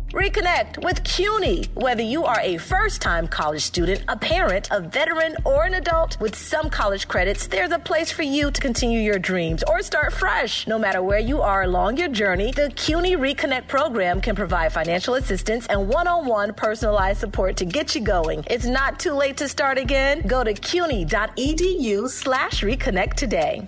Reconnect with CUNY. Whether you are a first-time college student, a parent, a veteran, or an adult, with some college credits, there's a place for you to continue your dreams or start fresh. No matter where you are along your journey, the CUNY Reconnect program can provide financial assistance and one-on-one personalized support to get you going. It's not too late to start again. Go to cuny.edu/reconnect today.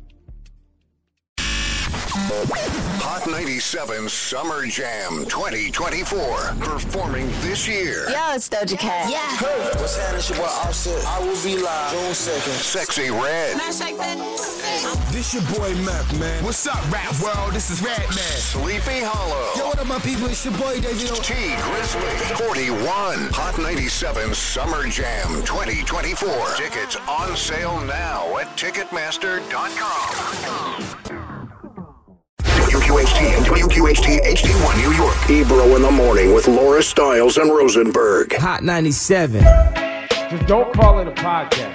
Hot 97 Summer Jam 2024. Performing this year. Yo, it's Doja Cat. Yeah. Hey, what's happening? It's your boy Offset. I will be live June 2nd. Sexy Red. This your boy Meth, man. What's up, rap world? This is Red Man. Sleepy Hollow. Yo, what up, my people? It's your boy David. T Grizzly. 41. Hot 97 Summer Jam 2024. Tickets on sale now at Ticketmaster.com. WQHT and WQHT HD1 New York. Ebro in the morning with Laura Stiles and Rosenberg. Hot 97. Just don't call it a podcast.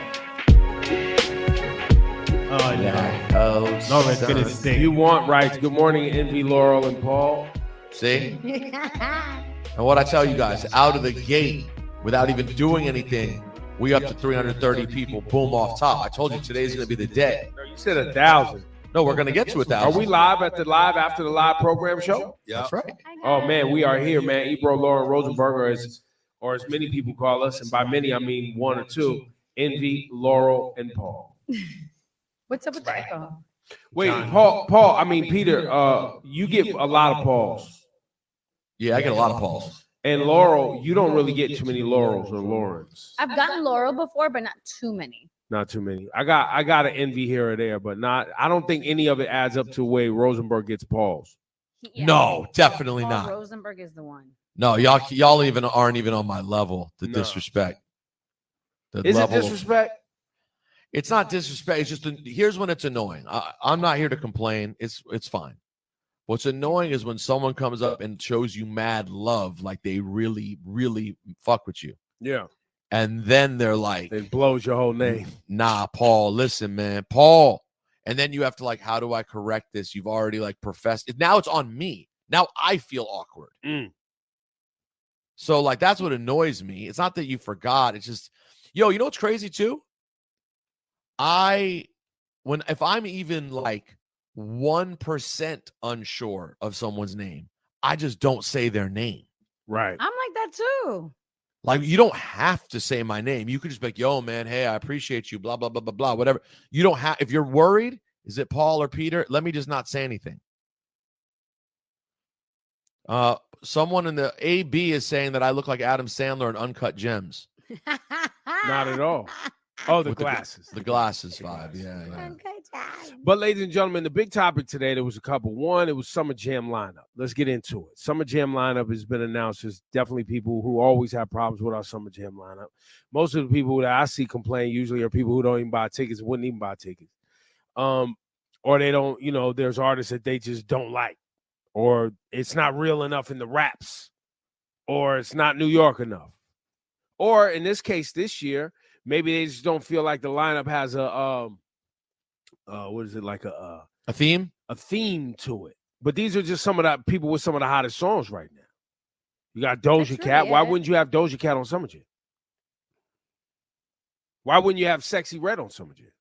Oh, no. No, it's gonna stink. You want rights. Good morning, Envy, Laurel, and Paul. See? And what I tell you guys, out of the gate, without even doing anything, we up to 330 people, boom, off top. I told you today's going to be the day. No, you said 1,000. No, we're going to get to 1,000. Are we live after the live program show? Yeah. That's right. Oh, man, we are here, man. Ebro, Laurel, Rosenberg, or as many people call us, and by many, I mean one or two, Envy, Laurel, and Paul. What's up with the echo? Wait, Peter, you get a lot of Pauls. Yeah, I get a lot of Pauls. And Laurel, you don't really get too many Laurels or Laurens. I've gotten Laurel before, but not too many. Not too many. I got an Envy here or there, but not. I don't think any of it adds up to the way Rosenberg gets Pauls. Yeah. No, definitely Paul not. Rosenberg is the one. No, y'all even aren't even on my level. The disrespect. Is it disrespect? It's not disrespect. It's just here's when it's annoying. I'm not here to complain. It's fine. What's annoying is when someone comes up and shows you mad love, like they really, really fuck with you. Yeah. And then they're like, it blows your whole name. Nah, Paul, listen, man, Paul. And then you have to how do I correct this? You've already professed it. Now it's on me. Now I feel awkward. So that's what annoys me. It's not that you forgot. It's just, you know what's crazy too? If I'm even 1% unsure of someone's name, I just don't say their name. Right. I'm like that too. You don't have to say my name. You could just be like, yo, man, hey, I appreciate you, blah, blah, blah, blah, blah, whatever. You don't have, if you're worried, is it Paul or Peter? Let me just not say anything. Someone in the AB is saying that I look like Adam Sandler in Uncut Gems. Not at all. Oh, the glasses. The glasses vibe, yeah. But ladies and gentlemen, the big topic today, there was a couple. One, it was Summer Jam lineup. Let's get into it. Summer Jam lineup has been announced. There's definitely people who always have problems with our Summer Jam lineup. Most of the people that I see complain usually are people who don't even buy tickets, wouldn't even buy tickets. Or they don't, there's artists that they just don't like. Or it's not real enough in the raps. Or it's not New York enough. Or in this case, this year, maybe they just don't feel like the lineup has a a theme? A theme to it. But these are just some of the people with some of the hottest songs right now. You got Doja Cat. Why wouldn't you have Doja Cat on Summer Jam? Why wouldn't you have Sexy Red on Summer Jam?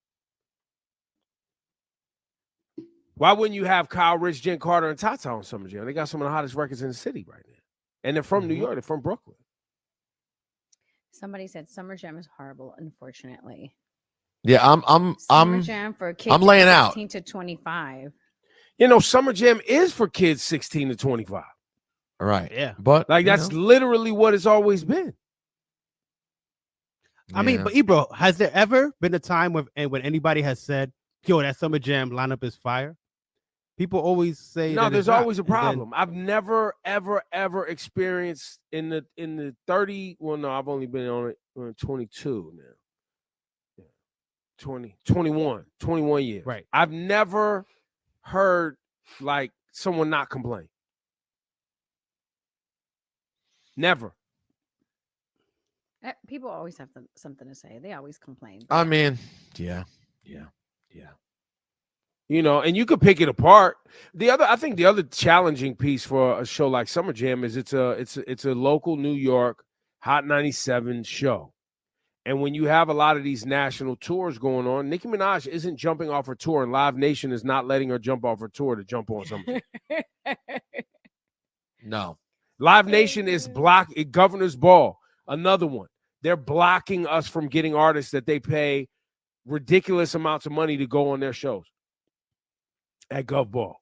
Why wouldn't you have Kyle Rich, Jen Carter, and Tata on Summer Jam? They got some of the hottest records in the city right now. And they're from New York. They're from Brooklyn. Somebody said Summer Jam is horrible, unfortunately. Yeah, Summer Jam for kids I'm laying 16 out. to 25. Summer Jam is for kids 16 to 25. All right. Yeah. But that's literally what it's always been. I mean, but Ebro, has there ever been a time when anybody has said, yo, that Summer Jam lineup is fire? People always say no. There's always a problem. Then, I've never, ever experienced in the 30. Well, no, I've only been on it 22 now. Yeah, 21 years. Right. I've never heard someone not complain. Never. People always have something to say. They always complain. I mean, yeah. You know, and you could pick it apart. I think the other challenging piece for a show like Summer Jam is it's a local New York Hot 97 show. And when you have a lot of these national tours going on, Nicki Minaj isn't jumping off her tour, and Live Nation is not letting her jump off her tour to jump on something. No. Live Nation is Governor's Ball, another one. They're blocking us from getting artists that they pay ridiculous amounts of money to go on their shows at Gov Ball.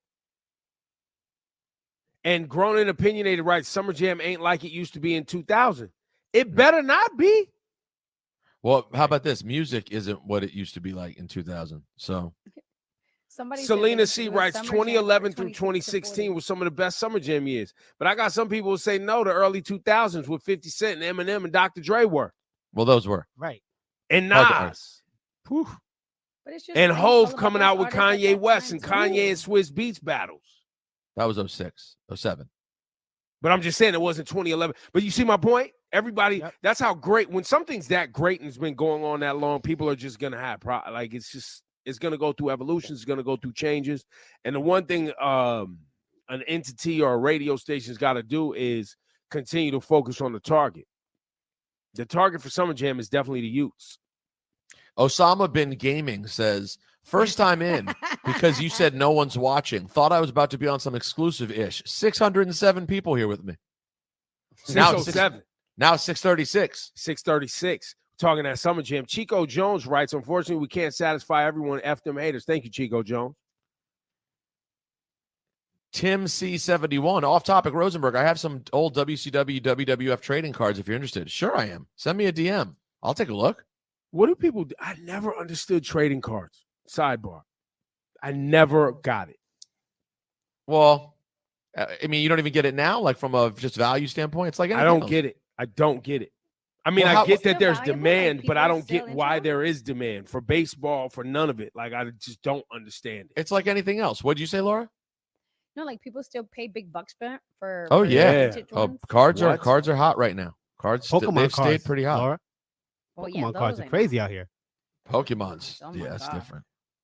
And Grown and Opinionated writes, Summer Jam ain't like it used to be in 2000. It better not be. Well, how about this? Music isn't what it used to be like in 2000. So Selena C writes 2011 through 2016 was some of the best Summer Jam years. But I got some people who say no, the early 2000s with 50 Cent and Eminem and Dr. Dre were. Well, those were. Right. And Nas. But it's just And like Hove all coming about out with those artists at Kanye that West time, and too. Kanye and Swizz Beatz battles. That was 06, 07. But I'm just saying it wasn't 2011. But you see my point? Everybody, that's how great, when something's that great and it's been going on that long, people are just going to have, it's going to go through evolution. It's going to go through changes. And the one thing an entity or a radio station's got to do is continue to focus on the target. The target for Summer Jam is definitely the youths. Osama bin Gaming says, first time in because you said no one's watching. Thought I was about to be on some exclusive-ish. 607 people here with me. Now it's 607. Now it's 636. 636. Talking at Summer Jam. Chico Jones writes, unfortunately, we can't satisfy everyone. F them haters. Thank you, Chico Jones. Tim C71. Off topic, Rosenberg. I have some old WCW, WWF trading cards if you're interested. Sure, I am. Send me a DM. I'll take a look. What do people do? I never understood trading cards. Sidebar. I never got it. Well, I mean, you don't even get it now, like from a just value standpoint. It's like I don't get it. I don't get it. I mean, Well, I get Still that there's valuable? demand, Like, but I people don't still get why into there is demand for baseball, for none of it. Like, I just don't understand it. It's like anything else. What'd you say, Laura? No, like people still pay big bucks for Oh, for yeah. vintage Oh, ones. cards What? are hot right now. Cards, Pokemon they've cards, stayed pretty hot. Laura. Well, yeah, Pokemon cards those are I crazy know. out here. Pokemon's. Oh my Yeah, it's God. different.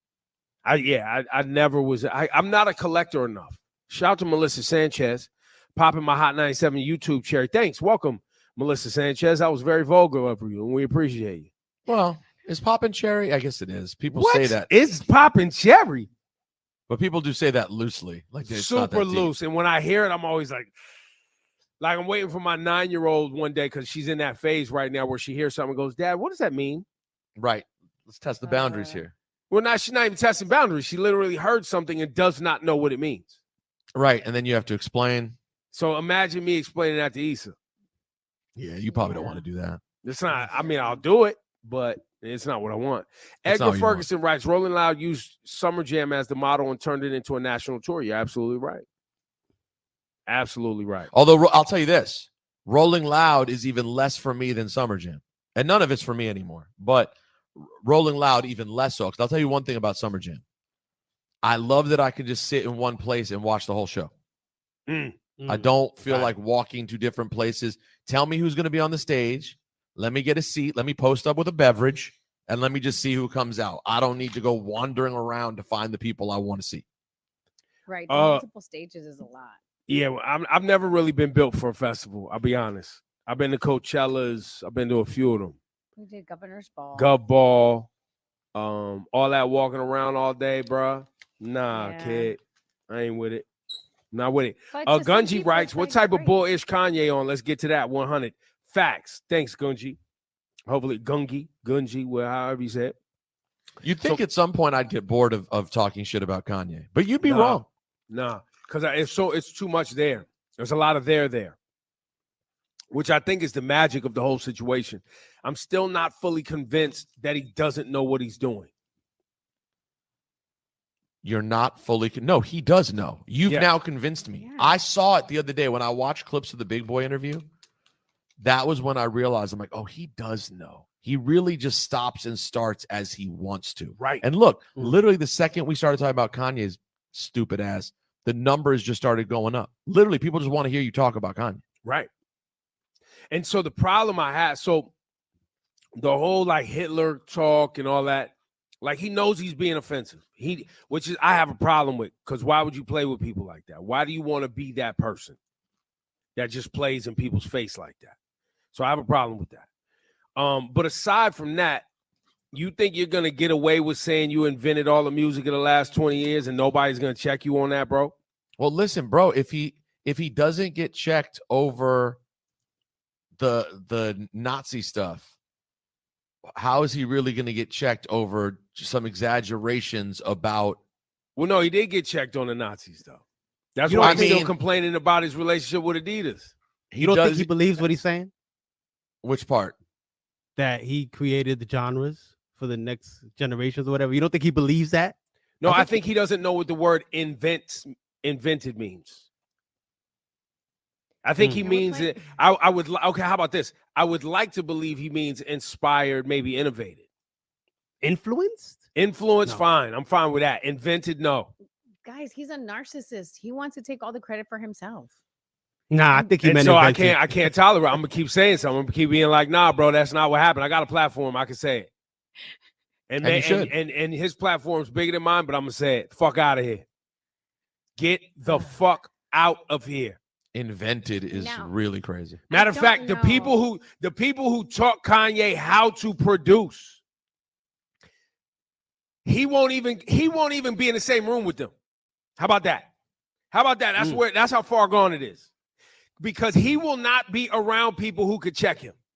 I never was. I'm not a collector enough. Shout out to Melissa Sanchez, popping my Hot 97 YouTube cherry. Thanks. Welcome, Melissa Sanchez. I was very vulgar of you, and we appreciate you. Well, is poppin' cherry? I guess it is. People What? say that, It's popping cherry. but people do say that loosely. Like it's not Super that deep. loose. And when I hear it, I'm always like I'm waiting for my 9-year-old one day because she's in that phase right now where she hears something and goes, Dad, what does that mean? Right. Let's test the boundaries here. Well, now she's not even testing boundaries. She literally heard something and does not know what it means. Right. And then you have to explain. So imagine me explaining that to Issa. Yeah, you probably don't want to do that. It's not, I mean, I'll do it, but it's not what I want. It's not Edgar what you want. Ferguson writes, Rolling Loud used Summer Jam as the model and turned it into a national tour. You're absolutely right. Absolutely right. Although I'll tell you this, Rolling Loud is even less for me than Summer Jam. And none of it's for me anymore. But Rolling Loud even less so. Because I'll tell you one thing about Summer Jam. I love that I can just sit in one place and watch the whole show. I don't feel like walking to different places. Tell me who's going to be on the stage. Let me get a seat. Let me post up with a beverage. And let me just see who comes out. I don't need to go wandering around to find the people I want to see. Right. The multiple stages is a lot. Yeah, well, I've never really been built for a festival. I'll be honest. I've been to Coachellas. I've been to a few of them. We did Governor's Ball. Gov Ball. All that walking around all day, bruh. Nah, Yeah. kid. I ain't with it. Not with it. But to some Gunji people, writes, it's what like type of great. bull is Kanye on? Let's get to that. 100. Facts. Thanks, Gunji. Hopefully, Gunji, well, however you say it. You'd think at some point I'd get bored of talking shit about Kanye. But you'd be Nah. wrong. Nah, because it's too much there. There's a lot of there, which I think is the magic of the whole situation. I'm still not fully convinced that he doesn't know what he's doing. You're not fully no, he does know. You've Yeah. now convinced me. Yeah. I saw it the other day when I watched clips of the Big Boy interview. That was when I realized I'm like, oh, he does know. He really just stops and starts as he wants to. Right. And look, literally the second we started talking about Kanye's stupid ass, the numbers just started going up. Literally, people just want to hear you talk about Kanye. Right. And so the problem I had, so the whole like Hitler talk and all that, Like he knows he's being offensive. Which is I have a problem with, because why would you play with people like that? Why do you want to be that person that just plays in people's face like that? So I have a problem with that. But aside from that, you think you're gonna get away with saying you invented all the music of the last 20 years and nobody's gonna check you on that, bro? Well, listen, bro, if he doesn't get checked over the Nazi stuff, how is he really going to get checked over some exaggerations about? Well, no, he did get checked on the Nazis, though. That's You why know he's still complaining about his relationship with Adidas. You don't think he believes what he's saying? Which part? That he created the genres for the next generations or whatever. You don't think he believes that? No, I think he doesn't know what the word invented means. I think he means it. I would. Okay, how about this? I would like to believe he means inspired, maybe innovated. Influenced? Influence, fine. I'm fine with that. Invented, no. Guys, he's a narcissist. He wants to take all the credit for himself. Nah, I think he meant so invented. I can't tolerate. I'm gonna keep saying something. I'm gonna keep being like, nah, bro, that's not what happened. I got a platform. I can say it. And his platform's bigger than mine, but I'm gonna say it. Fuck out of here. Get the fuck out of here. Invented is really crazy. Matter of fact, the people who taught Kanye how to produce, he won't even be in the same room with them. How about that? That's how far gone it is. Because he will not be around people who could check him.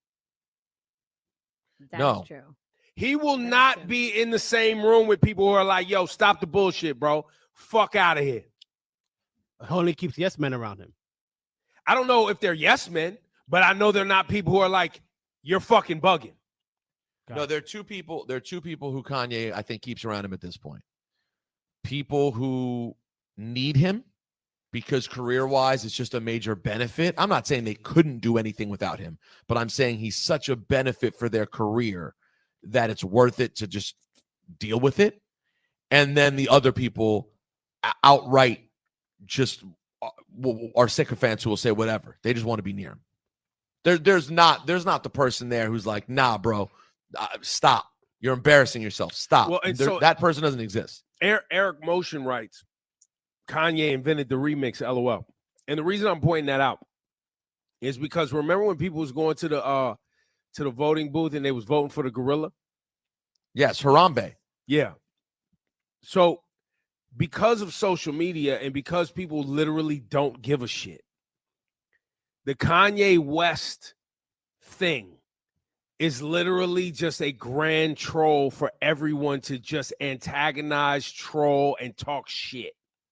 That's true. He will not be in the same room with people who are like, yo, stop the bullshit, bro. Fuck out of here. Only keeps yes men around him. I don't know if they're yes men, but I know they're not people who are like, you're fucking bugging. No, there are two people. There are two people who Kanye, I think, keeps around him at this point. People who need him because career-wise, it's just a major benefit. I'm not saying they couldn't do anything without him, but I'm saying he's such a benefit for their career that it's worth it to just deal with it. And then the other people outright just are sycophants who will say whatever. They just want to be near him. There's not the person there who's like, nah, bro, stop. You're embarrassing yourself. Stop. Well, so that person doesn't exist. Eric Motion writes, Kanye invented the remix, LOL. And the reason I'm pointing that out is because remember when people was going to the voting booth and they was voting for the gorilla? Yes, Harambe. Yeah. So because of social media and because people literally don't give a shit, the Kanye West thing is literally just a grand troll for everyone to just antagonize, troll, and talk shit.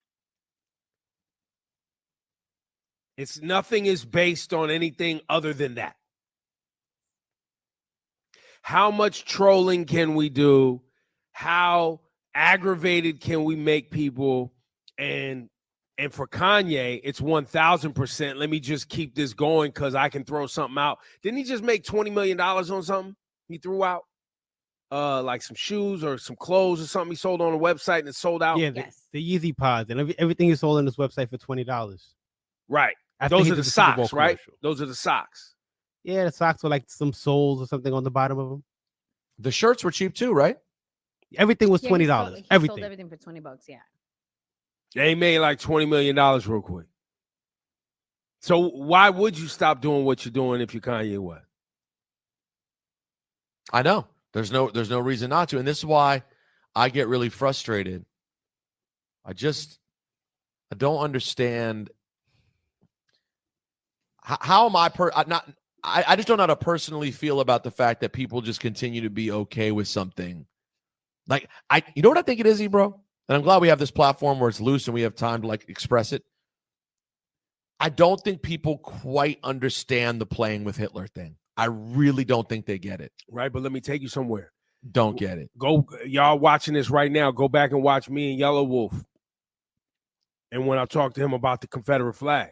It's nothing is based on anything other than that. How much trolling can we do? How aggravated can we make people? And for Kanye, it's 1,000%. Let me just keep this going because I can throw something out. Didn't he just make $20 million on something he threw out? Like some shoes or some clothes or something he sold on a website and it sold out? Yeah, the Yeezy Pods and everything he sold on this website for $20. Right. After Those he are did the Super Bowl socks, right? commercial. Those are the socks. Yeah, the socks were like some soles or something on the bottom of them. The shirts were cheap too, right? Everything was Yeah, $20. he sold Everything. everything for $20. Yeah. They made like $20 million real quick. So why would you stop doing what you're doing if you're Kanye West? I know. There's no reason not to. And this is why I get really frustrated. I don't understand. How am I I just don't know how to personally feel about the fact that people just continue to be okay with something. Like you know what I think it is, bro? And I'm glad we have this platform where it's loose and we have time to like express it. I don't think people quite understand the playing with Hitler thing. I really don't think they get it. Right, but let me take you somewhere. Don't get it. Go, y'all watching this right now, go back and watch me and Yellow Wolf. And when I talked to him about the Confederate flag.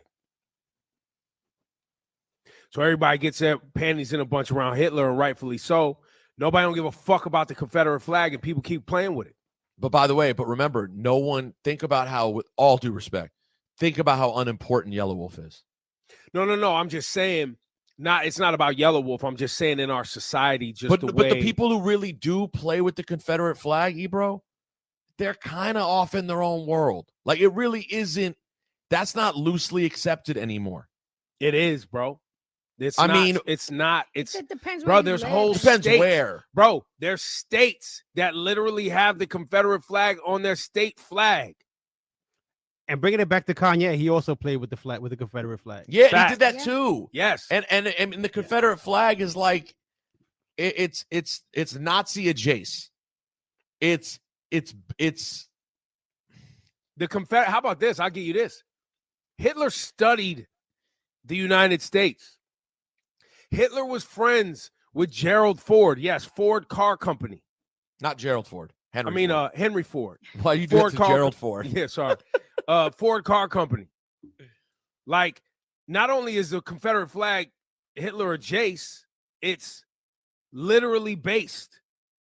So everybody gets their panties in a bunch around Hitler, and rightfully so. Nobody don't give a fuck about the Confederate flag, and people keep playing with it. But by the way, remember, no one, think about how, with all due respect, think about how unimportant Yellow Wolf is. No. I'm just saying, It's not about Yellow Wolf. I'm just saying in our society, just but the way. the people who really do play with the Confederate flag, Ebro, they're kind of off in their own world. Like, it really isn't. That's not loosely accepted anymore. It is, bro. It's not. It depends. Bro, where there's you whole live. Depends states, where. Bro, there's states that literally have the Confederate flag on their state flag. And bringing it back to Kanye, he also played with the Confederate flag. Yeah, Fact. he did that Yeah. too. Yes. And the Confederate flag is like it's Nazi adjacent. It's The Confederate. How about this? I'll give you this. Hitler studied the United States. Hitler was friends with Gerald Ford. Yes, Ford Car Company. not Gerald Ford. Henry Ford. Why you do Ford it to Gerald Ford? Yeah, sorry. Ford Car Company. Like, not only is the Confederate flag Hitler adjacent, it's literally based.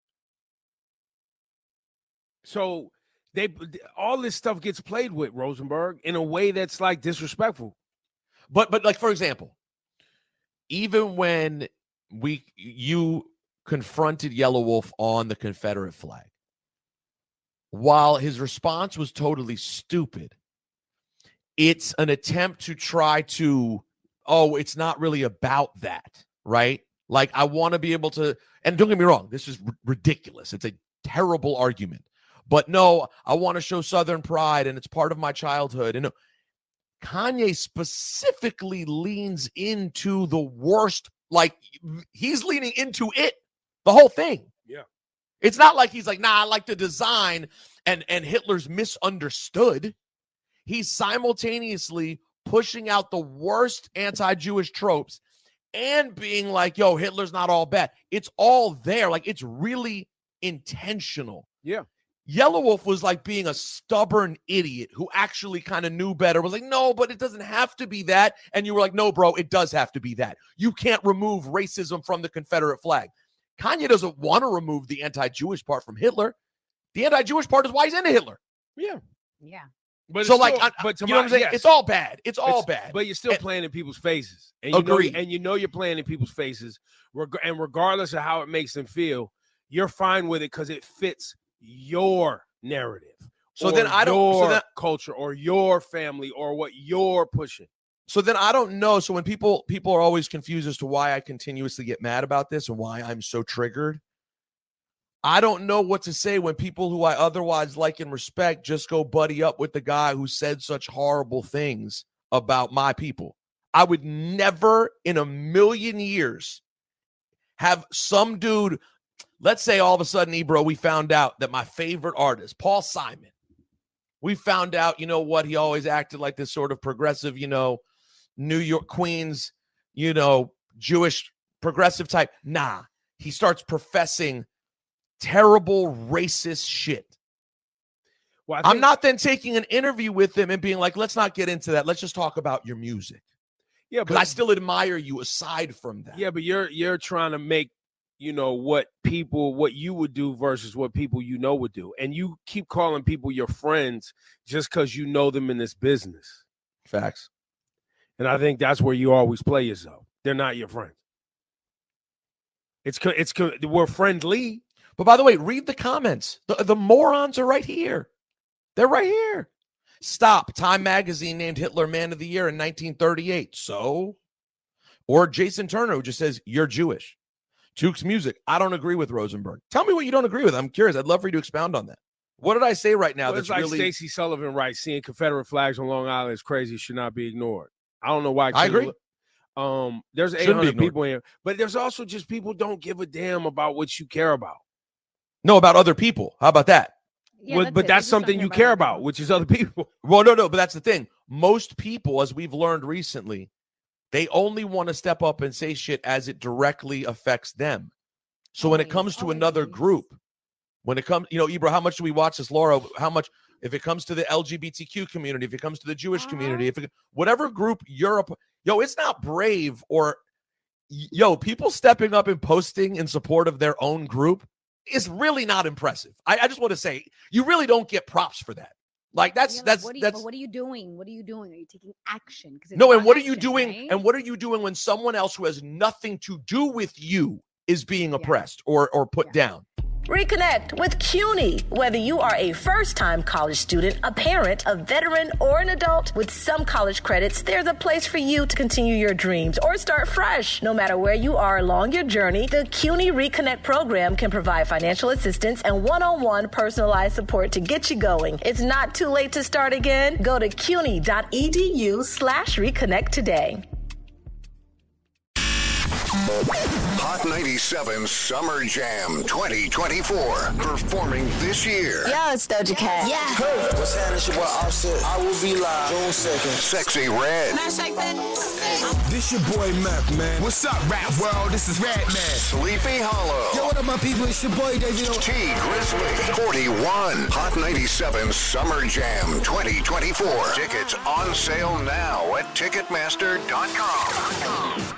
So all this stuff gets played with, Rosenberg, in a way that's like disrespectful. But like, for example, even when you confronted Yellow Wolf on the Confederate flag, while his response was totally stupid, it's an attempt to try to, it's not really about that, right? Like, I want to be able to, and don't get me wrong, this is ridiculous. It's a terrible argument. But no, I want to show Southern pride, and it's part of my childhood. And Kanye specifically leans into the worst, like, he's leaning into it, the whole thing. Yeah. It's not like he's like, I like the design and Hitler's misunderstood. He's simultaneously pushing out the worst anti-Jewish tropes and being like, yo, Hitler's not all bad. It's all there. Like, it's really intentional. Yeah. Yellow Wolf was like being a stubborn idiot who actually kind of knew better, was like, no, but it doesn't have to be that. And you were like, no, bro, it does have to be that. You can't remove racism from the Confederate flag. Kanye doesn't want to remove the anti-Jewish part from Hitler. The anti-Jewish part is why he's into Hitler. Yeah. Yeah. But So, it's like, still, you know what I'm saying? yes. It's all bad. It's all bad. But you're still And- playing in people's faces. And Agreed. You know you're playing in people's faces. And regardless of how it makes them feel, you're fine with it because it fits your narrative. So or then I don't- so your that- culture or your family or what you're pushing. So then I don't know. So when people are always confused as to why I continuously get mad about this and why I'm so triggered, I don't know what to say when people who I otherwise like and respect just go buddy up with the guy who said such horrible things about my people. I would never in a million years have some dude, let's say all of a sudden, Ebro, we found out that my favorite artist, Paul Simon, we found out, you know what, he always acted like this sort of progressive, New York, Queens, Jewish progressive type. Nah, he starts professing terrible racist shit. Well, I'm not then taking an interview with him and being like, let's not get into that. Let's just talk about your music. Yeah, Because I still admire you aside from that. Yeah, but you're trying to make what you would do versus what people would do, and you keep calling people your friends just because you know them in this business. Facts. And I think that's where you always play yourself. They're not your friends. We're friendly. But by the way, read the comments. The morons are right here. They're right here. Stop. Time magazine named Hitler Man of the Year in 1938. So? Or Jason Turner, who just says, you're Jewish. Tukes Music. I don't agree with Rosenberg. Tell me what you don't agree with. I'm curious. I'd love for you to expound on that. What did I say right now? Well, That's it's like really... Stacey Sullivan writes, seeing Confederate flags on Long Island is crazy, should not be ignored. I don't know why. I agree. There's Shouldn't be 800 ignored. people in here, but there's also just people don't give a damn about what you care about. No, about other people. How about that? Yeah, But it. that's They just don't something you care other about, people. which is other people. Well, no, but that's the thing. Most people, as we've learned recently, they only want to step up and say shit as it directly affects them. So when it comes to another group, when it comes, Ebro, how much do we watch this, Laura? How much, if it comes to the LGBTQ community, if it comes to the Jewish community, whatever group it's not brave people stepping up and posting in support of their own group is really not impressive. I just want to say, you really don't get props for that. Like that's You're like, that's what are that's what are you doing? What are you doing? Are you taking action? 'Cause it's no. And about what are you action, doing? right? And what are you doing when someone else who has nothing to do with you is being oppressed or put down? Reconnect with CUNY. Whether you are a first-time college student, a parent, a veteran, or an adult, with some college credits, there's a place for you to continue your dreams or start fresh. No matter where you are along your journey, the CUNY Reconnect program can provide financial assistance and one-on-one personalized support to get you going. It's not too late to start again. Go to cuny.edu/reconnect today. Hot 97 Summer Jam 2024. Performing this year. Yo, it's Doja Cat. Hey, what's happening? It's your boy Offset. I will be live June 2nd. Sexy Red. This your boy Mac, man. What's up, rap world? This is Red Man. Sleepy Hollow. Yo, what up, my people? It's your boy Davey. T Grizzly. 41. Hot 97 Summer Jam 2024. Tickets on sale now at Ticketmaster.com.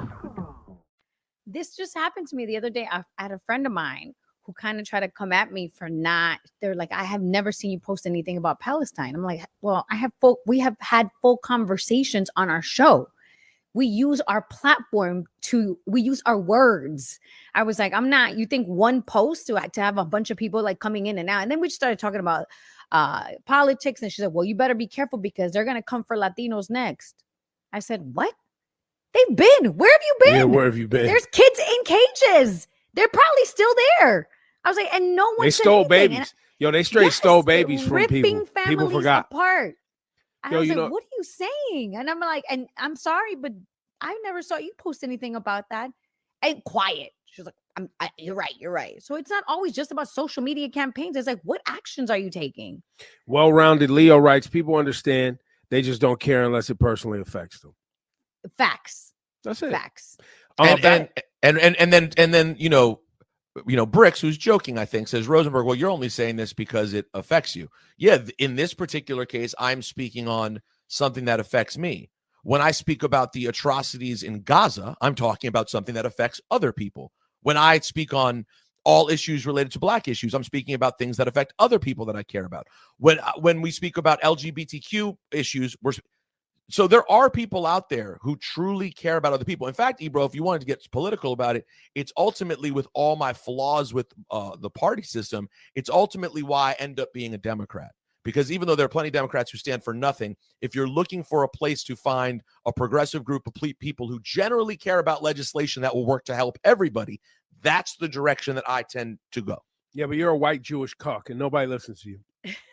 This just happened to me the other day. I had a friend of mine who kind of tried to come at me for they're like, I have never seen you post anything about Palestine. I'm like, well, we have had full conversations on our show. We use our platform we use our words. I was like, you think one post to have a bunch of people like coming in and out. And then we just started talking about politics. And she said, well, you better be careful because they're going to come for Latinos next. I said, what? They've been. Where have you been? Yeah, where have you been? There's kids in cages. They're probably still there. I was like, and no one. They stole babies. Yo, they straight stole babies from people. People forgot. Apart. I was like, know, what are you saying? And I'm like, and I'm sorry, but I never saw you post anything about that. And quiet. She was like, you're right. So it's not always just about social media campaigns. It's like, what actions are you taking? Well-rounded Leo writes, people understand. They just don't care unless it personally affects them. Facts. That's it. Facts. And then Bricks, who's joking, I think, says, Rosenberg, well, you're only saying this because it affects you. Yeah, in this particular case, I'm speaking on something that affects me. When I speak about the atrocities in Gaza, I'm talking about something that affects other people. When I speak on all issues related to Black issues, I'm speaking about things that affect other people that I care about. When we speak about LGBTQ issues, so there are people out there who truly care about other people. In fact, Ebro, if you wanted to get political about it, it's ultimately, with all my flaws with the party system, it's ultimately why I end up being a Democrat. Because even though there are plenty of Democrats who stand for nothing, if you're looking for a place to find a progressive group of people who generally care about legislation that will work to help everybody, that's the direction that I tend to go. Yeah, but you're a white Jewish cuck and nobody listens to you.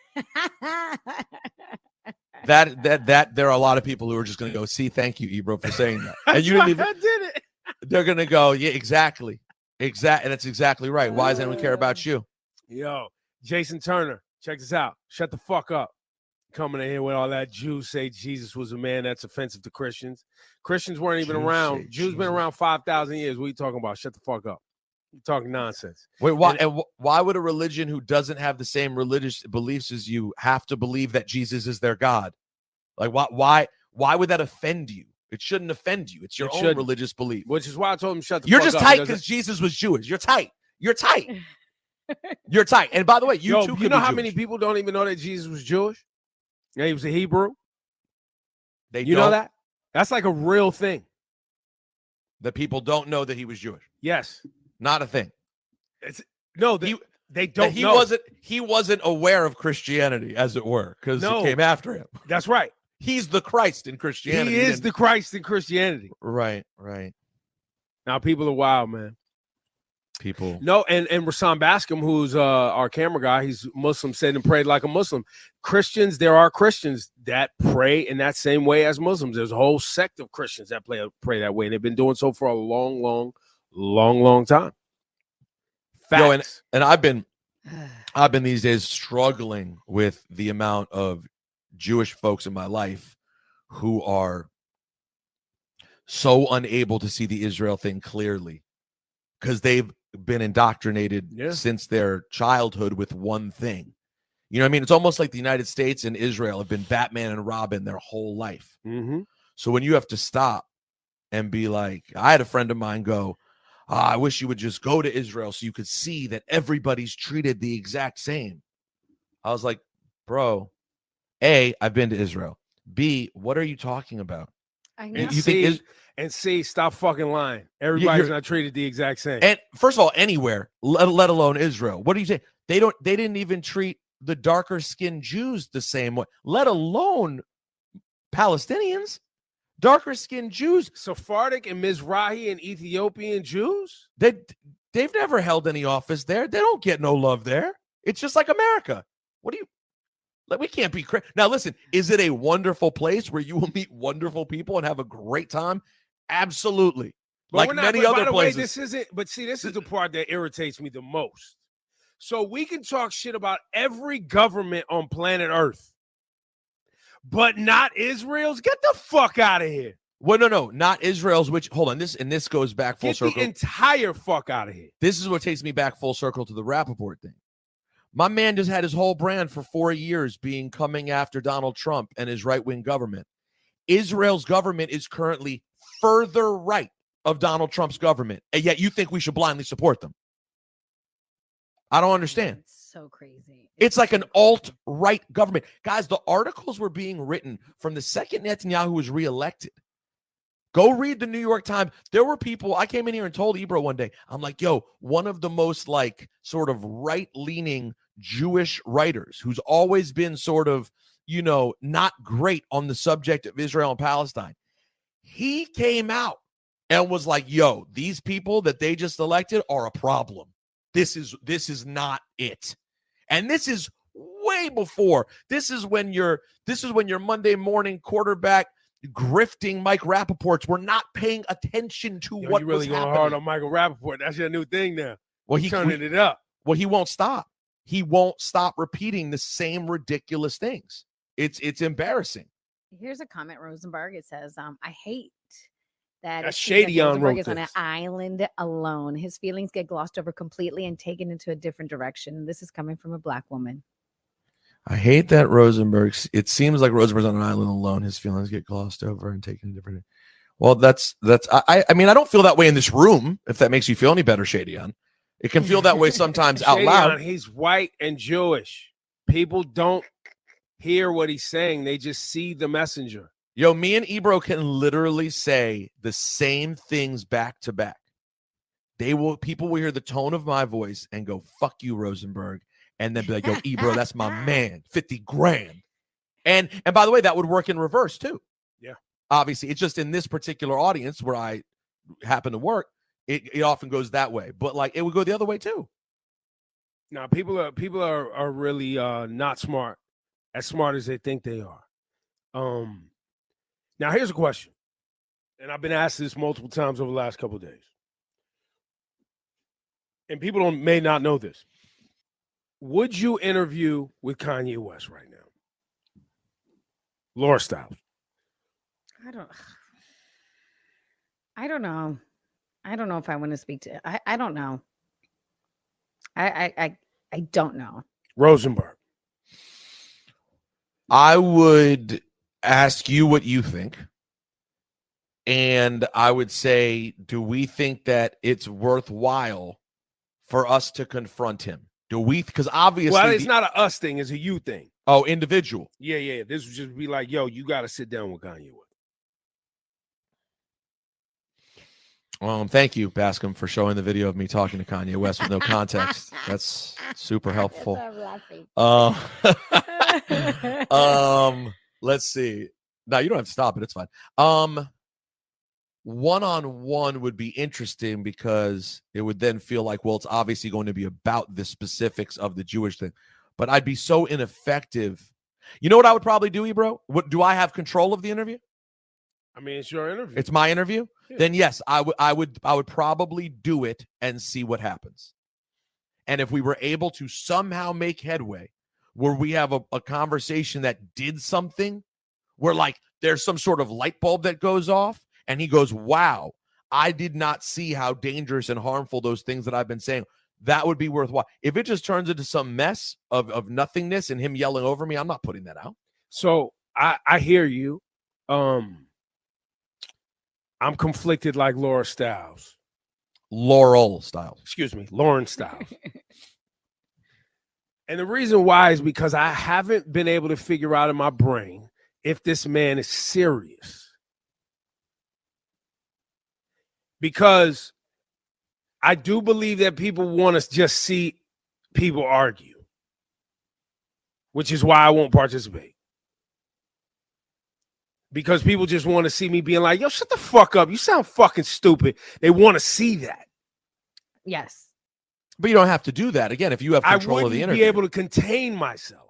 That there are a lot of people who are just going to go, see, thank you, Ebro, for saying that. And you didn't even. I did it. They're going to go, yeah, exactly. And that's exactly right. Why does anyone care about you? Yo, Jason Turner, check this out. Shut the fuck up. Coming in here with all that Jews say Jesus was a man that's offensive to Christians. Christians weren't even around. Jews been around 5,000 years. What are you talking about? Shut the fuck up. You're talking nonsense. Wait, why would a religion who doesn't have the same religious beliefs as you have to believe that Jesus is their God? Like, why would that offend you? It shouldn't offend you. It's your own religious belief. Which is why I told him shut the You're fuck up. You're just tight because Jesus was Jewish. You're tight. You're tight. You're tight. And by the way, you too. You know how many people don't even know that Jesus was Jewish? Yeah, he was a Hebrew. You know that? That's like a real thing. That people don't know that he was Jewish. Yes. Not a thing. They don't know. He wasn't aware of Christianity, as it were, because it came after him. That's right. He's the Christ in Christianity. He is the Christ in Christianity. Right. Now people are wild, man. People. No, and Rassam Bascom, who's our camera guy, he's Muslim, said and prayed like a Muslim. Christians, there are Christians that pray in that same way as Muslims. There's a whole sect of Christians that pray that way, and they've been doing so for a long time. Facts. Yo, and I've been these days struggling with the amount of Jewish folks in my life who are so unable to see the Israel thing clearly because they've been indoctrinated since their childhood with one thing. You know what I mean? It's almost like the United States and Israel have been Batman and Robin their whole life. Mm-hmm. So when you have to stop and be like, I had a friend of mine go, I wish you would just go to Israel so you could see that everybody's treated the exact same. I was like, bro, A, I've been to Israel. B, what are you talking about? I know. And You think C, stop fucking lying. Everybody's not treated the exact same. And first of all, anywhere, let alone Israel. What do you say? They didn't even treat the darker skinned Jews the same way, let alone Palestinians. Darker skinned Jews. Sephardic and Mizrahi and Ethiopian Jews? They've never held any office there. They don't get no love there. It's just like America. What do you we can't be now listen, is it a wonderful place where you will meet wonderful people and have a great time? Absolutely. But like many other places. Way, this is the part that irritates me the most. So we can talk shit about every government on planet Earth, but not Israel's. Get the fuck out of here. Well, no, not Israel's. Which hold on, this goes back full circle. Get the entire fuck out of here. This is what takes me back full circle to the Rappaport thing. My man just had his whole brand for 4 years being coming after Donald Trump and his right-wing government. Israel's government is currently further right of Donald Trump's government, and yet you think we should blindly support them. I don't understand. It's so crazy. It's like an alt-right government. Guys, the articles were being written from the second Netanyahu was reelected. Go read the New York Times. There were people, I came in here and told Ebro one day, I'm like, yo, one of the most like sort of right-leaning Jewish writers who's always been sort of, not great on the subject of Israel and Palestine. He came out and was like, yo, these people that they just elected are a problem. This is not it. And this is way before. This is when your Monday morning quarterback grifting Mike Rappaports were not paying attention to what you really was going happening. hard on Michael Rappaport. That's your new thing now. Well, he's turning it up. Well, he won't stop. He won't stop repeating the same ridiculous things. It's embarrassing. Here's a comment, Rosenberg. It says, I hate that That's shady on Rosenberg is on an island alone. His feelings get glossed over completely and taken into a different direction. This is coming from a Black woman. I hate that Rosenberg. It seems like Rosenberg's on an island alone. His feelings get glossed over and taken different. Well, that's. I mean, I don't feel that way in this room. If that makes you feel any better, Shadyon. It can feel that way sometimes out loud. He's white and Jewish. People don't hear what he's saying. They just see the messenger. Yo, me and Ebro can literally say the same things back to back. People will hear the tone of my voice and go, "Fuck you, Rosenberg." And then be like, yo, Ebro, that's my man, 50 grand. And by the way, that would work in reverse too. Yeah. Obviously, it's just in this particular audience where I happen to work, it often goes that way. But like it would go the other way too. Now, people are really not as smart as they think they are. Now here's a question. And I've been asked this multiple times over the last couple of days. And people may not know this. Would you interview with Kanye West right now? Laura Styles. I don't know. I don't know if I want to speak to. I don't know. I don't know. Rosenberg. I would ask you what you think. And I would say, do we think that it's worthwhile for us to confront him? Do we? Because obviously, well, it's not a us thing; it's a you thing. Oh, individual. Yeah. This would just be like, yo, you got to sit down with Kanye West. Thank you, Bascom, for showing the video of me talking to Kanye West with no context. That's super helpful. Let's see. No, you don't have to stop it. It's fine. One-on-one would be interesting because it would then feel like, well, it's obviously going to be about the specifics of the Jewish thing. But I'd be so ineffective. You know what I would probably do, Ebro? Do I have control of the interview? I mean, it's your interview. It's my interview? Yeah. Then yes, I would probably do it and see what happens. And if we were able to somehow make headway where we have a conversation that did something, where like there's some sort of light bulb that goes off, and he goes, wow, I did not see how dangerous and harmful those things that I've been saying. That would be worthwhile. If it just turns into some mess of nothingness and him yelling over me, I'm not putting that out. So I hear you. I'm conflicted like Laura Styles. Laurel Styles. Excuse me, Lauren Styles. And the reason why is because I haven't been able to figure out in my brain if this man is serious. Because I do believe that people want to just see people argue, which is why I won't participate. Because people just want to see me being like, yo, shut the fuck up. You sound fucking stupid. They want to see that. Yes. But you don't have to do that. Again, if you have control of the interview. I wouldn't be able to contain myself.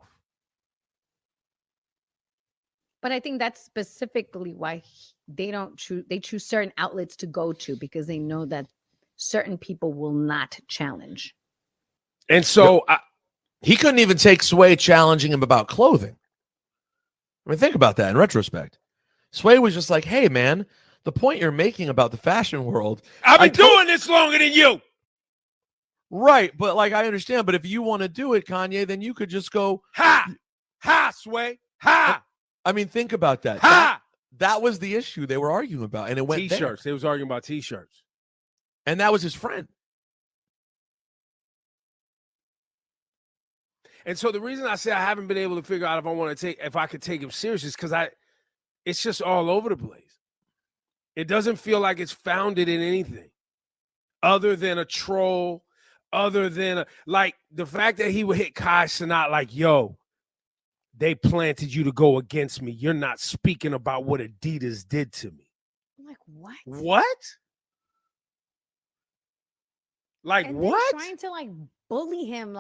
But I think that's specifically why they don't choose. They choose certain outlets to go to because they know that certain people will not challenge. And so he couldn't even take Sway challenging him about clothing. I mean, think about that in retrospect. Sway was just like, hey, man, the point you're making about the fashion world. I've been doing this longer than you. Right. But like, I understand. But if you want to do it, Kanye, then you could just go. Ha! Ha, Sway. Ha! I mean, think about that. Ha! That was the issue they were arguing about. And it went T-shirts. there. They was arguing about T-shirts. And that was his friend. And so the reason I say I haven't been able to figure out if I could take him serious is because it's just all over the place. It doesn't feel like it's founded in anything other than a troll, other than like the fact that he would hit Kai Cenat like, yo, they planted you to go against me. You're not speaking about what Adidas did to me. I'm like, what? What? Like, and what? Trying to like bully him.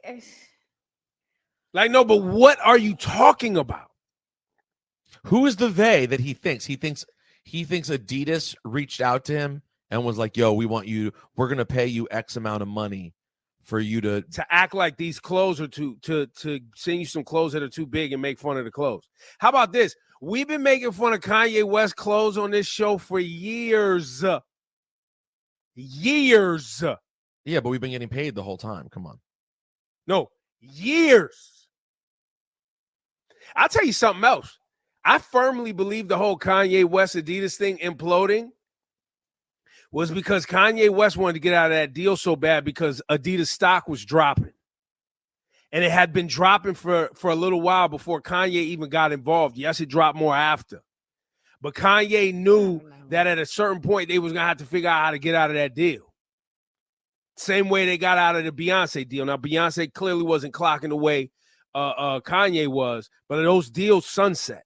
Like, no, but what are you talking about? Who is the they that he thinks? He thinks Adidas reached out to him and was like, yo, we're going to pay you X amount of money for you to act like these clothes are to send you some clothes that are too big and make fun of the clothes. How about this? We've been making fun of Kanye West clothes on this show for years. Years. Yeah, but we've been getting paid the whole time. Come on. No, years. I'll tell you something else. I firmly believe the whole Kanye West Adidas thing imploding was because Kanye West wanted to get out of that deal so bad because Adidas stock was dropping. And it had been dropping for a little while before Kanye even got involved. Yes, it dropped more after. But Kanye knew that at a certain point they was going to have to figure out how to get out of that deal. Same way they got out of the Beyonce deal. Now, Beyonce clearly wasn't clocking the way Kanye was, but those deals sunset.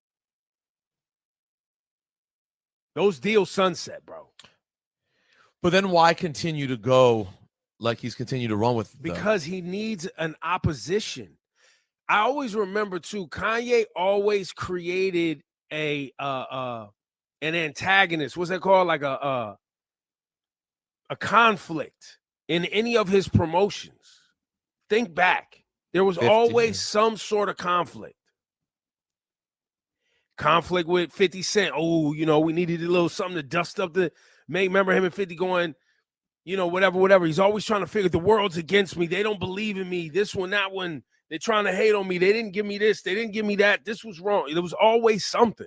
Those deals sunset, bro. But then why continue to go like he's continued to run with? Because he needs an opposition. I always remember, too, Kanye always created an antagonist. What's that called? Like a conflict in any of his promotions. Think back. There was always some sort of conflict. Conflict with 50 Cent. Oh, we needed a little something to dust up the make. Remember him and 50 going, whatever. He's always trying to figure the world's against me. They don't believe in me. This one, that one. They're trying to hate on me. They didn't give me this. They didn't give me that. This was wrong. There was always something.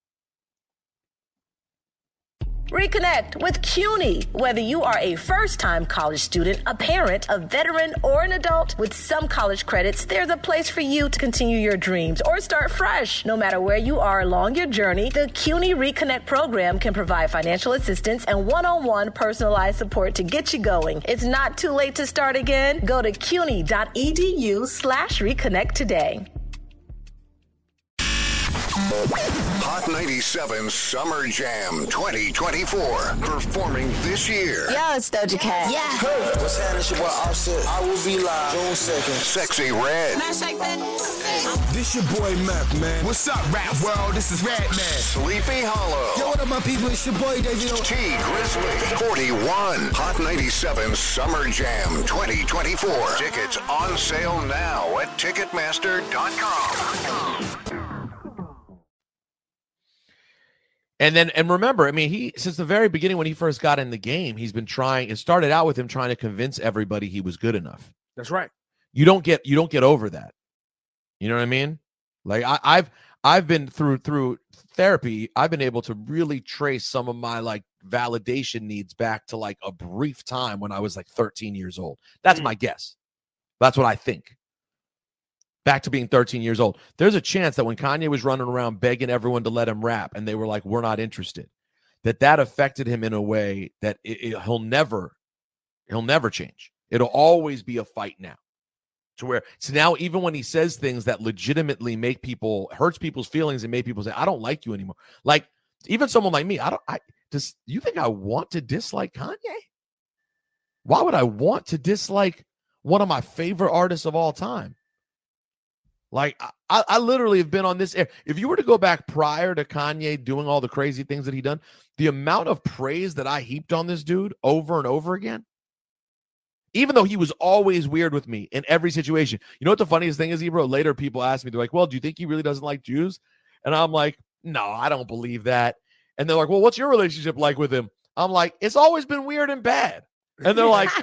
Reconnect with CUNY. Whether you are a first-time college student, a parent, a veteran, or an adult, with some college credits, there's a place for you to continue your dreams or start fresh. No matter where you are along your journey, the CUNY Reconnect program can provide financial assistance and one-on-one personalized support to get you going. It's not too late to start again. Go to cuny.edu/reconnect today. Hot 97 Summer Jam 2024. Performing this year. Yo, it's Doja Cat. Yeah. Hey, what's happening? It's your boy Offset. I will be live June 2nd. Sexy Red. This your boy Mac, man. What's up, rap world? This is Red Man. Sleepy Hollow. Yo, what up, my people? It's your boy David. T Grizzly. 41. Hot 97 Summer Jam 2024. Tickets on sale now at Ticketmaster.com. And remember, I mean, since the very beginning when he first got in the game, he's been trying. It started out with him trying to convince everybody he was good enough. That's right. You don't get over that. You know what I mean? Like I've been through therapy. I've been able to really trace some of my like validation needs back to like a brief time when I was like 13 years old. That's my guess. That's what I think. back to being 13 years old. There's a chance that when Kanye was running around begging everyone to let him rap and they were like, we're not interested, that affected him in a way that he'll never change. It'll always be a fight now. To where, so now even when he says things that legitimately hurts people's feelings and make people say, I don't like you anymore. Like even someone like me, you think I want to dislike Kanye? Why would I want to dislike one of my favorite artists of all time? Like I literally have been on this air. If you were to go back prior to Kanye doing all the crazy things that he done, the amount of praise that I heaped on this dude over and over again, even though he was always weird with me in every situation. You know what the funniest thing is, Ebro? Later people ask me, they're like, well, do you think he really doesn't like Jews? And I'm like, no, I don't believe that. And they're like, well, what's your relationship like with him? I'm like, it's always been weird and bad. And they're like,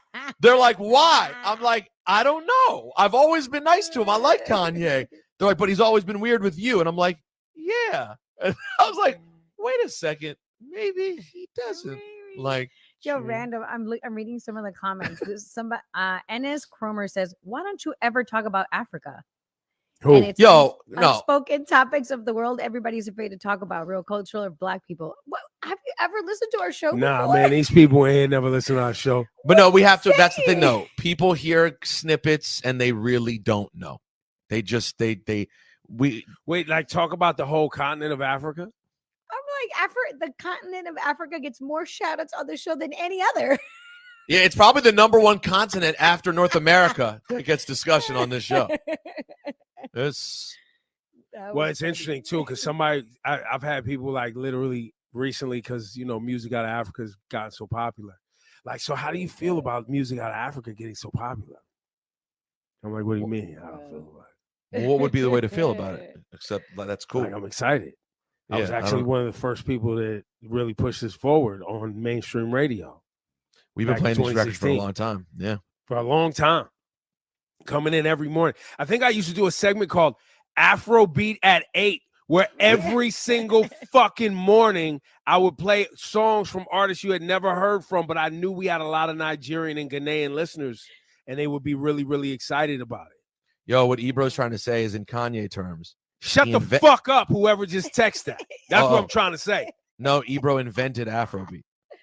why? I'm like, I don't know. I've always been nice to him. I like Kanye. They're like, but he's always been weird with you. And I'm like, yeah. And I was like, wait a second. Maybe he doesn't like. Yo, random. I'm reading some of the comments. Somebody, Enes Cromer says, "Why don't you ever talk about Africa?" Who? And it's no. Unspoken topics of the world. Everybody's afraid to talk about real cultural or Black people. What, have you ever listened to our show? Nah, before? man. These people in here never listen to our show. But no, we have to. That's the thing, though. People hear snippets and they really don't know. They just wait. Like talk about the whole continent of Africa. I'm like, the continent of Africa gets more shout outs on the show than any other. Yeah, it's probably the number one continent after North America that gets discussion on this show. It's interesting too, because I've had people like literally recently, because music out of Africa has gotten so popular. Like, so how do you feel about music out of Africa getting so popular? I'm like, what do you mean? How do I feel about it? Well, what would be the way to feel about it? Except that's cool. Like, I'm excited. I was Yeah, actually one of the first people that really pushed this forward on mainstream radio. We've been Back playing in these records for a 2016. long time. Yeah. For a long time. Coming in every morning. I think I used to do a segment called Afrobeat at 8, where every single fucking morning I would play songs from artists you had never heard from, but I knew we had a lot of Nigerian and Ghanaian listeners, and they would be really, really excited about it. Yo, what Ebro's trying to say is in Kanye terms. Shut the fuck up, whoever just texted that. That's what I'm trying to say. No, Ebro invented Afrobeat.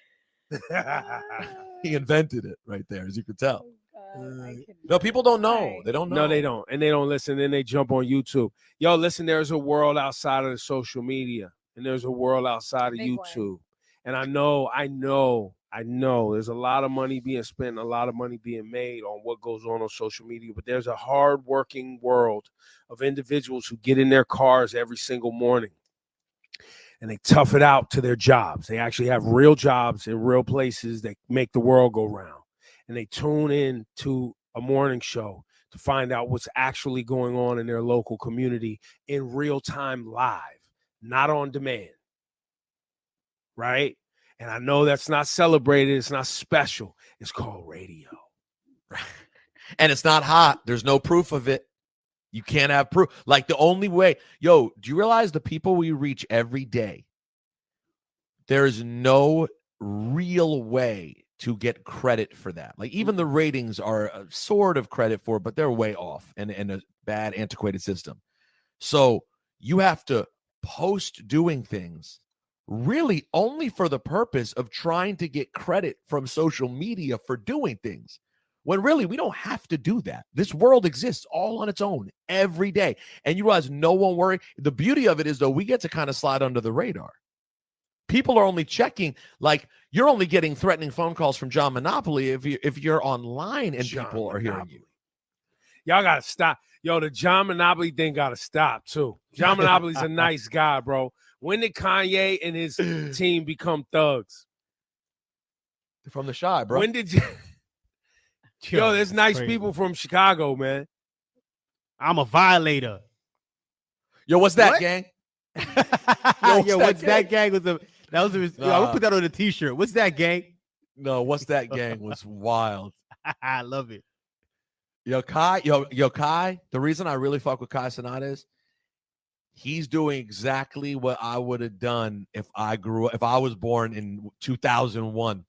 He invented it right there, as you could tell. No, people don't know. They don't know. No, they don't. And they don't listen. Then they jump on YouTube. Yo, listen, there's a world outside of the social media. And there's a world outside of YouTube. And I know there's a lot of money being spent, a lot of money being made on what goes on social media. But there's a hard-working world of individuals who get in their cars every single morning and they tough it out to their jobs. They actually have real jobs in real places that make the world go round. And they tune in to a morning show to find out what's actually going on in their local community in real time live, not on demand. Right? And I know that's not celebrated. It's not special. It's called radio. And it's not hot. There's no proof of it. You can't have proof. Like the only way, do you realize the people we reach every day, there is no real way to get credit for that. Like even the ratings are a sort of credit for, but they're way off and a bad antiquated system. So you have to post doing things really only for the purpose of trying to get credit from social media for doing things. When really, we don't have to do that. This world exists all on its own every day. And you realize no one worry. The beauty of it is, though, we get to kind of slide under the radar. People are only checking, like you're only getting threatening phone calls from John Monopoly if you're online and John people are hearing you. Y'all got to stop. Yo, the John Monopoly thing got to stop, too. John Monopoly's a nice guy, bro. When did Kanye and his team become thugs? They're from the Shy, bro. When did you... Yo, there's nice people from Chicago, man. I'm a violator. Yo, what's that, gang? What's that gang? I would put that on a t-shirt. What's that, gang? No, what's that, gang was wild. I love it. Yo, Kai, the reason I really fuck with Kai Cenat is he's doing exactly what I would have done if I was born in 2001.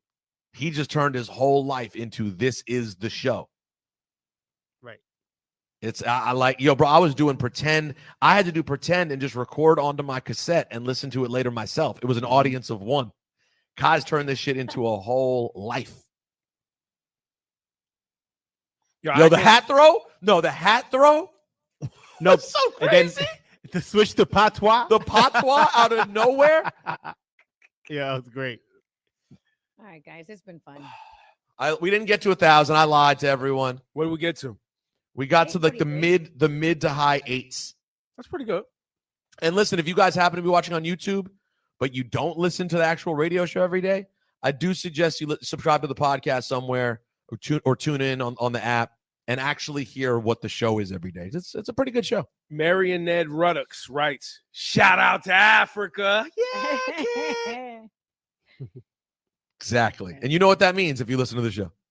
He just turned his whole life into this is the show. Right. I like, yo, bro, I was doing pretend. I had to do pretend and just record onto my cassette and listen to it later myself. It was an audience of one. Kai's turned this shit into a whole life. Yo, the hat throw? No, the hat throw? No, so crazy. And then to switch to patois. The patois out of nowhere. Yeah, it was great. All right, guys, it's been fun. We didn't get to 1,000. I lied to everyone. What did we get to? We got to like the mid to high 8s. That's pretty good. And listen, if you guys happen to be watching on YouTube, but you don't listen to the actual radio show every day, I do suggest you subscribe to the podcast somewhere or tune in on the app and actually hear what the show is every day. It's a pretty good show. Mary and Ned Ruddocks writes, shout out to Africa. Yeah. Exactly. And you know what that means if you listen to the show.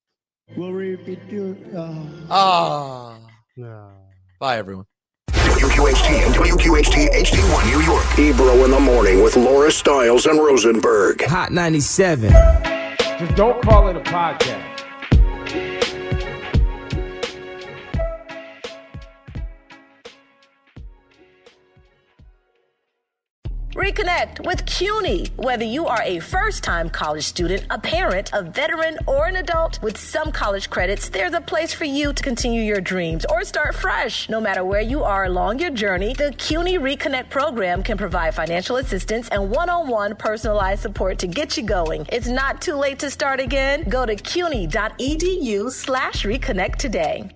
Bye, everyone. WQHT and WQHT HD1 New York. Ebro in the morning with Laura Stiles and Rosenberg. Hot 97. Just don't call it a podcast. Reconnect with CUNY. Whether you are a first-time college student, a parent, a veteran, or an adult, with some college credits, there's a place for you to continue your dreams or start fresh. No matter where you are along your journey, the CUNY Reconnect program can provide financial assistance and one-on-one personalized support to get you going. It's not too late to start again. Go to cuny.edu/reconnect today.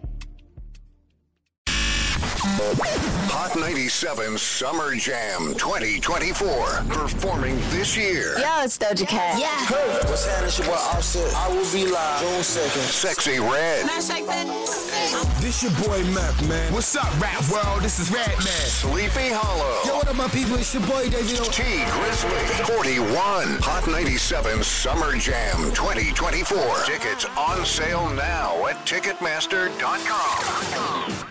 Hot 97 Summer Jam 2024. Performing this year. Yo, it's Doja Cat. Yeah. Hey, what's happening? It's your boy Offset. I will be live June 2nd. Sexy Red. This your boy Mac, man. What's up, rap world? This is Red Man. Sleepy Hollow. Yo, what up, my people? It's your boy David. T Grizzly. 41. Hot 97 Summer Jam 2024. Tickets on sale now at Ticketmaster.com.